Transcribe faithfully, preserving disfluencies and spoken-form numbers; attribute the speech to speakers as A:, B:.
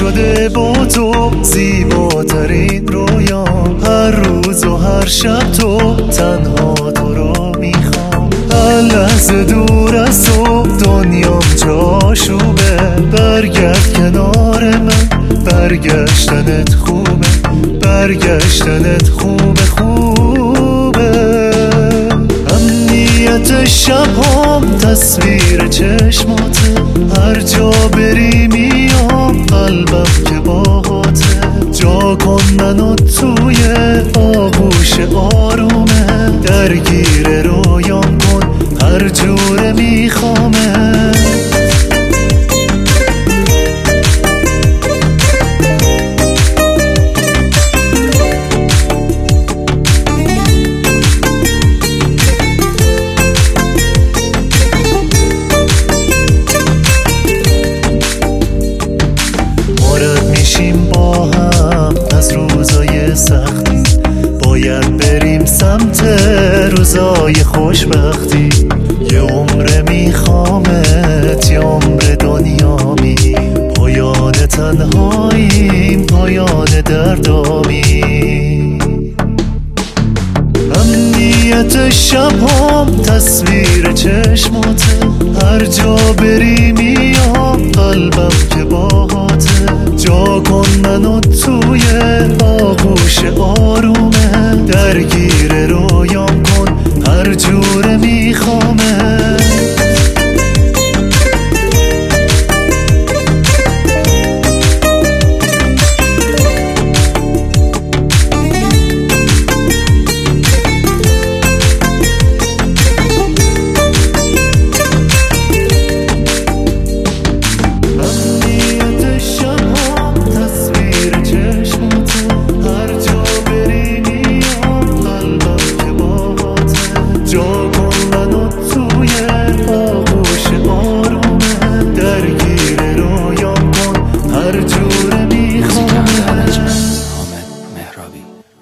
A: شده با تو زیباترین رویام، هر روز و هر شب تو تنها تو رو میخوام. هر لحظه دور از تو دنیام جاشوبه، برگرد کنار من، برگشتنت خوبه، برگشتنت خوبه خوبه. امنیت شب هم تصویر چشماته، هر جا بری میام قلبم که باهاته. جا کن منو توی آغوش آرومه، درگیر رویام کن هر جوره میخوامه. با هم از روزای سختی باید بریم سمت روزای خوشبختی. یه عمر میخوامت، یه عمر دنیامی، پایان تنهاییم، پایان دردامی. امنیت شب هم تصویر چشماته، هر جا بری میام قلبم که باهاته. جا کن منو توی آغوش آرومه، درگیر رویام کن هر جوره میخوامه.
B: حامد مهرابی.